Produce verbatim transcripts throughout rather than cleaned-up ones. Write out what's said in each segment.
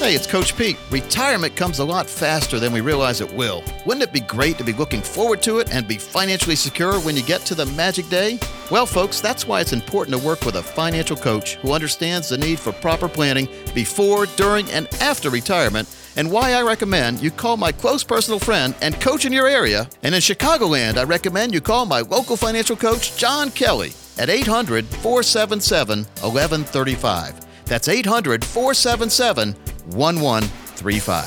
Hey, it's Coach Pete. Retirement comes a lot faster than we realize it will. Wouldn't it be great to be looking forward to it and be financially secure when you get to the magic day? Well, folks, that's why it's important to work with a financial coach who understands the need for proper planning before, during, and after retirement, and why I recommend you call my close personal friend and coach in your area. And in Chicagoland, I recommend you call my local financial coach, John Kelly, at eight hundred, four seven seven, one one three five. That's eight hundred, four seven seven, one one three five.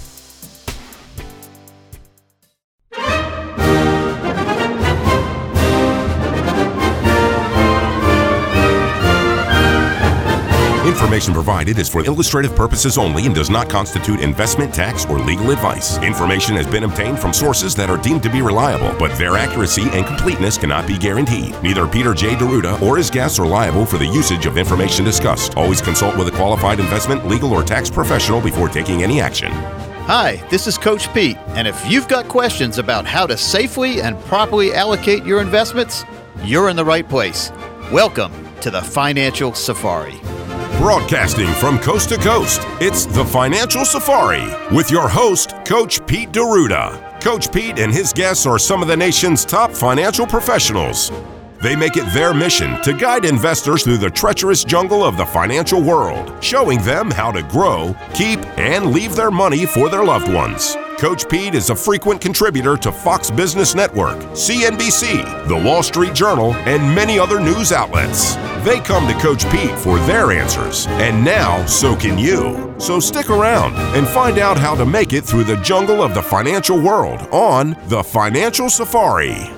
Information provided is for illustrative purposes only and does not constitute investment, tax, or legal advice. Information has been obtained from sources that are deemed to be reliable, but their accuracy and completeness cannot be guaranteed. Neither Peter J. D'Arruda or his guests are liable for the usage of information discussed. Always consult with a qualified investment, legal, or tax professional before taking any action. Hi, this is Coach Pete, and if you've got questions about how to safely and properly allocate your investments, you're in the right place. Welcome to the Financial Safari. Broadcasting from coast to coast, it's the Financial Safari with your host, Coach Pete D'Arruda. Coach Pete and his guests are some of the nation's top financial professionals. They make it their mission to guide investors through the treacherous jungle of the financial world, showing them how to grow, keep, and leave their money for their loved ones. Coach Pete is a frequent contributor to Fox Business Network, C N B C, The Wall Street Journal, and many other news outlets. They come to Coach Pete for their answers, and now so can you. So stick around and find out how to make it through the jungle of the financial world on the Financial Safari.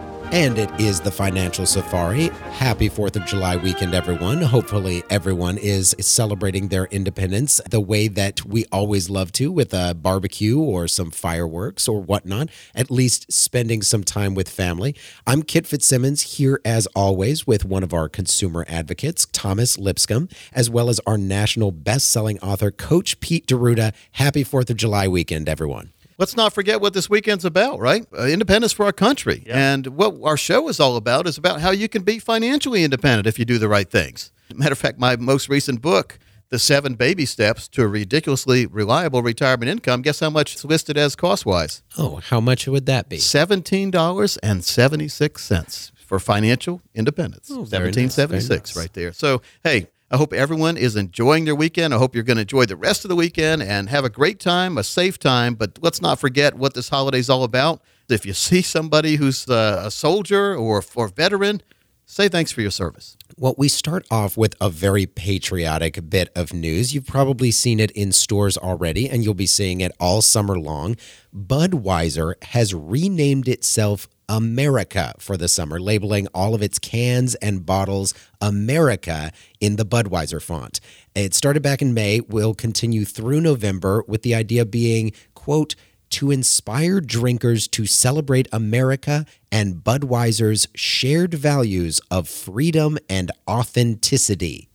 And it is the Financial Safari. Happy fourth of July weekend, everyone. Hopefully everyone is celebrating their independence the way that we always love to, with a barbecue or some fireworks or whatnot, at least spending some time with family. I'm Kit Fitzsimmons, here as always with one of our consumer advocates, Thomas Lipscomb, as well as our national best-selling author, Coach Pete D'Arruda. Happy fourth of July weekend, everyone. Let's not forget what this weekend's about, right? Uh, independence for our country. Yep. And what our show is all about is about how you can be financially independent if you do the right things. Matter of fact, my most recent book, The Seven Baby Steps to a Ridiculously Reliable Retirement Income, guess how much it's listed as cost-wise? Oh, how much would that be? seventeen dollars and seventy-six cents for financial independence. Oh, seventeen seventy-six nice. Right there. So, hey, I hope everyone is enjoying their weekend. I hope you're going to enjoy the rest of the weekend and have a great time, a safe time. But let's not forget what this holiday is all about. If you see somebody who's uh, a soldier or or veteran, say thanks for your service. Well, we start off with a very patriotic bit of news. You've probably seen it in stores already, and you'll be seeing it all summer long. Budweiser has renamed itself America for the summer, labeling all of its cans and bottles America in the Budweiser font. It started back in May, will continue through November, with the idea being, quote, to inspire drinkers to celebrate America and Budweiser's shared values of freedom and authenticity.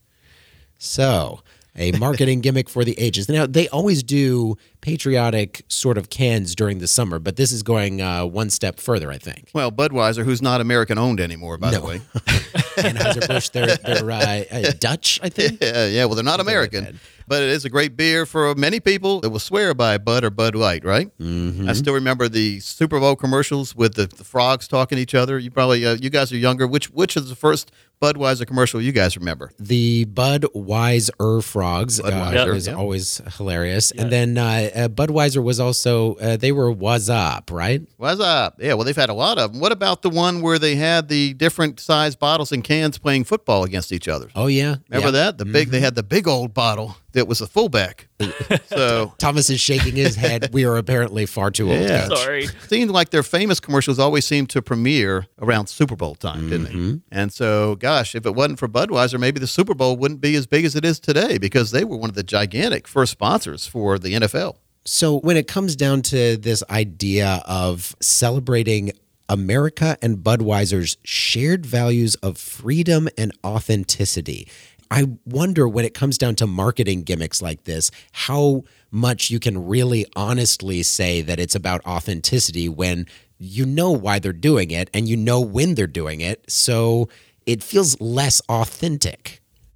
So, a marketing gimmick for the ages. Now, they always do patriotic sort of cans during the summer, but this is going uh, one step further, I think. Well, Budweiser, who's not American-owned anymore, by no. the way. Anheuser-Busch, they're, they're uh, uh, Dutch, I think? Yeah, yeah, well, they're not American. But it is a great beer for many people that will swear by Bud or Bud Light, right? Mm-hmm. I still remember the Super Bowl commercials with the, the frogs talking to each other. You probably, uh, you guys are younger. Which which is the first Budweiser commercial you guys remember? The Budweiser frogs Budweiser, uh, is yeah. always hilarious. Yeah. And then uh, uh, Budweiser was also, uh, they were What's Up, right? What's Up? Yeah, well, they've had a lot of them. What about the one where they had the different size bottles and cans playing football against each other? Oh, yeah. Remember yeah. that? The big, mm-hmm. They had the big old bottle that was a fullback. So Thomas is shaking his head. We are apparently far too old. Yeah. Sorry. It seemed like their famous commercials always seemed to premiere around Super Bowl time, didn't mm-hmm. they? And so, gosh, if it wasn't for Budweiser, maybe the Super Bowl wouldn't be as big as it is today, because they were one of the gigantic first sponsors for the N F L. So when it comes down to this idea of celebrating America and Budweiser's shared values of freedom and authenticity, I wonder, when it comes down to marketing gimmicks like this, how much you can really honestly say that it's about authenticity when you know why they're doing it and you know when they're doing it. So it feels less authentic.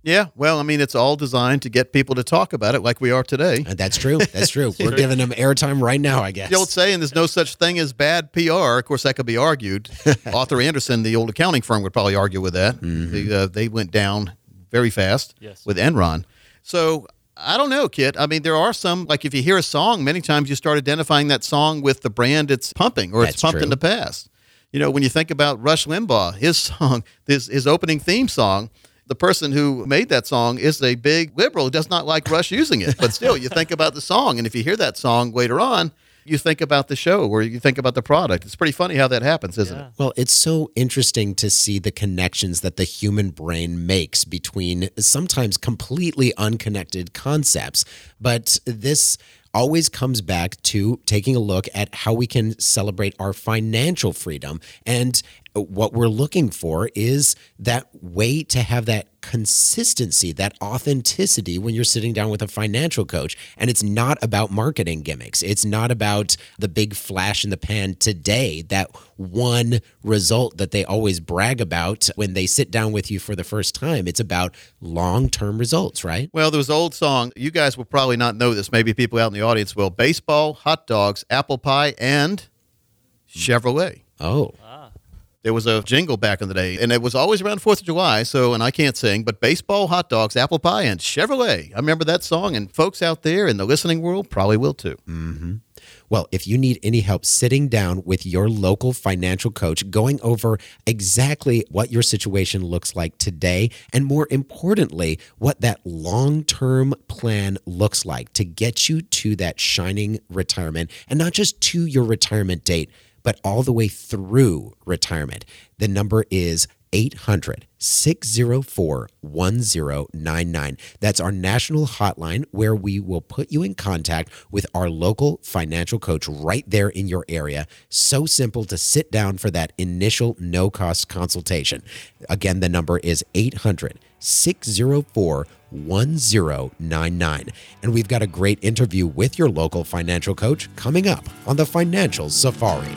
Yeah, well, I mean, it's all designed to get people to talk about it like we are today. And that's true. That's true. We're giving them airtime right now, I guess. The old saying, there's no such thing as bad P R. Of course, that could be argued. Arthur Anderson, the old accounting firm, would probably argue with that. Mm-hmm. They, uh, they went down very fast yes. with Enron. So I don't know, Kit. I mean, there are some, like if you hear a song, many times you start identifying that song with the brand it's pumping or it's that's pumped true. in the past. You know, when you think about Rush Limbaugh, his song, his, his opening theme song, the person who made that song is a big liberal who does not like Rush using it. But still, you think about the song. And if you hear that song later on, you think about the show or you think about the product. It's pretty funny how that happens, isn't yeah. it? Well, it's so interesting to see the connections that the human brain makes between sometimes completely unconnected concepts. But this always comes back to taking a look at how we can celebrate our financial freedom. And what we're looking for is that way to have that consistency, that authenticity when you're sitting down with a financial coach. And it's not about marketing gimmicks. It's not about the big flash in the pan today, that one result that they always brag about when they sit down with you for the first time. It's about long-term results, right? Well, there was an old song. You guys will probably not know this. Maybe people out in the audience will. Baseball, hot dogs, apple pie, and Chevrolet. Oh. There was a jingle back in the day, and it was always around fourth of July, so, and I can't sing, but baseball, hot dogs, apple pie, and Chevrolet. I remember that song, and folks out there in the listening world probably will too. Mm-hmm. Well, if you need any help sitting down with your local financial coach, going over exactly what your situation looks like today, and more importantly, what that long-term plan looks like to get you to that shining retirement, and not just to your retirement date, but all the way through retirement. The number is eight hundred, six oh four, one oh nine nine. That's our national hotline where we will put you in contact with our local financial coach right there in your area. So simple to sit down for that initial no-cost consultation. Again, the number is eight hundred, six oh four, one oh nine nine. And we've got a great interview with your local financial coach coming up on the Financial Safari.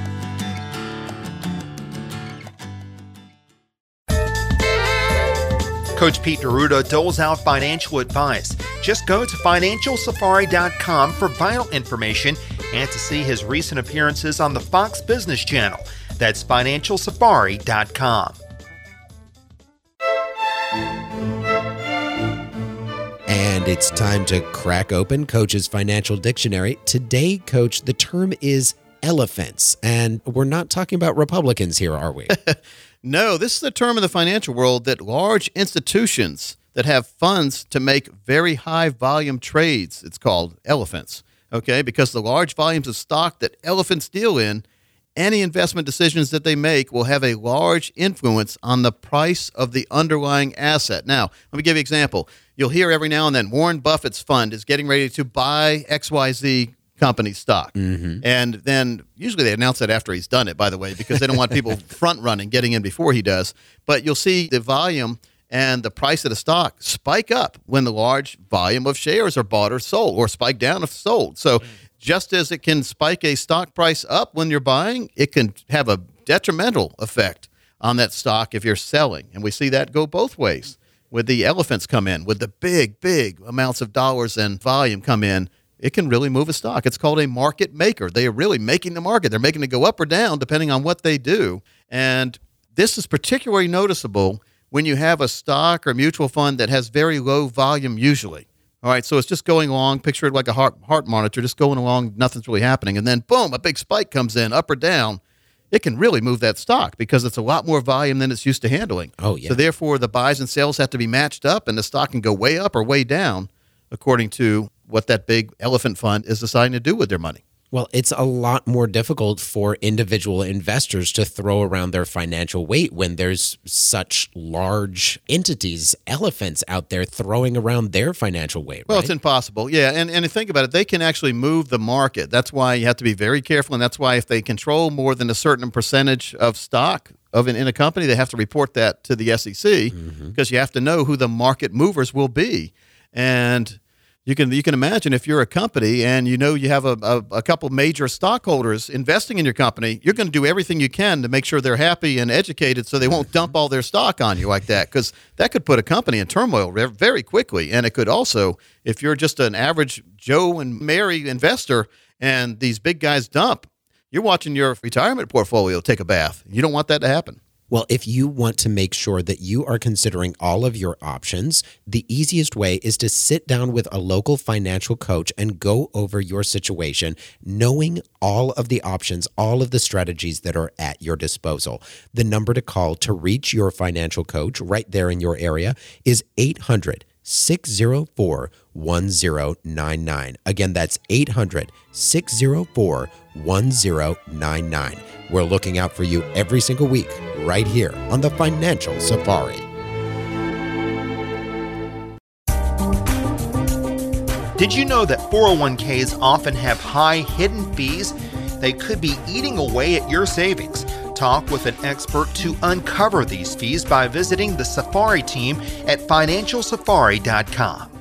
Coach Pete D'Arruda doles out financial advice. Just go to financial safari dot com for vital information and to see his recent appearances on the Fox Business Channel. That's financial safari dot com. And it's time to crack open Coach's Financial Dictionary. Today, Coach, the term is elephants. And we're not talking about Republicans here, are we? No, this is the term in the financial world that large institutions that have funds to make very high volume trades, it's called elephants, okay? Because the large volumes of stock that elephants deal in, any investment decisions that they make will have a large influence on the price of the underlying asset. Now, let me give you an example. You'll hear every now and then Warren Buffett's fund is getting ready to buy X Y Z company stock. Mm-hmm. And then usually they announce that after he's done it, by the way, because they don't want people front running, getting in before he does. But you'll see the volume and the price of the stock spike up when the large volume of shares are bought or sold, or spike down if sold. So mm. just as it can spike a stock price up when you're buying, it can have a detrimental effect on that stock if you're selling. And we see that go both ways. With the elephants come in, with the big, big amounts of dollars and volume come in, it can really move a stock. It's called a market maker. They are really making the market. They're making it go up or down depending on what they do. And this is particularly noticeable when you have a stock or mutual fund that has very low volume usually. All right, so it's just going along. Picture it like a heart, heart monitor, just going along, nothing's really happening. And then, boom, a big spike comes in, up or down. It can really move that stock because it's a lot more volume than it's used to handling. Oh, yeah. So therefore, the buys and sales have to be matched up, and the stock can go way up or way down according to what that big elephant fund is deciding to do with their money. Well, it's a lot more difficult for individual investors to throw around their financial weight when there's such large entities, elephants out there throwing around their financial weight. Well, right? It's impossible. Yeah, and, and think about it. They can actually move the market. That's why you have to be very careful, and that's why if they control more than a certain percentage of stock of an, in a company, they have to report that to the S E C because mm-hmm. you have to know who the market movers will be. And You can you can imagine if you're a company and you know you have a, a, a couple major stockholders investing in your company, you're going to do everything you can to make sure they're happy and educated so they won't dump all their stock on you like that, because that could put a company in turmoil very quickly. And it could also, if you're just an average Joe and Mary investor and these big guys dump, you're watching your retirement portfolio take a bath. You don't want that to happen. Well, if you want to make sure that you are considering all of your options, the easiest way is to sit down with a local financial coach and go over your situation, knowing all of the options, all of the strategies that are at your disposal. The number to call to reach your financial coach right there in your area is eight hundred, six oh four, one oh nine nine. Again, that's eight hundred, six oh four, one oh nine nine. We're looking out for you every single week right here on the Financial Safari. Did you know that four oh one k's often have high hidden fees? They could be eating away at your savings. Talk with an expert to uncover these fees by visiting the Safari team at financial safari dot com.